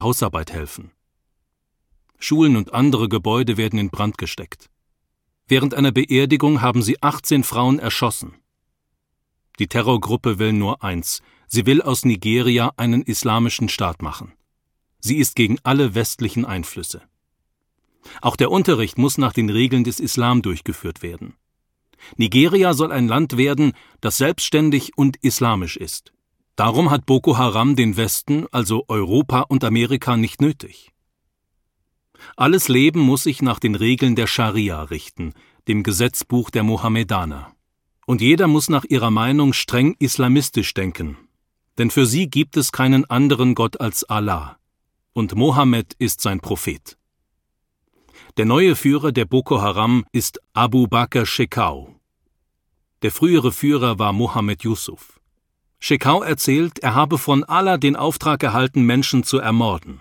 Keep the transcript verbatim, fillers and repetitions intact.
Hausarbeit helfen. Schulen und andere Gebäude werden in Brand gesteckt. Während einer Beerdigung haben sie achtzehn Frauen erschossen. Die Terrorgruppe will nur eins: Sie will aus Nigeria einen islamischen Staat machen. Sie ist gegen alle westlichen Einflüsse. Auch der Unterricht muss nach den Regeln des Islam durchgeführt werden. Nigeria soll ein Land werden, das selbstständig und islamisch ist. Darum hat Boko Haram den Westen, also Europa und Amerika, nicht nötig. Alles Leben muss sich nach den Regeln der Scharia richten, dem Gesetzbuch der Mohammedaner. Und jeder muss nach ihrer Meinung streng islamistisch denken, denn für sie gibt es keinen anderen Gott als Allah, und Mohammed ist sein Prophet. Der neue Führer der Boko Haram ist Abu Bakr Shekau. Der frühere Führer war Mohammed Yusuf. Shekau erzählt, er habe von Allah den Auftrag erhalten, Menschen zu ermorden.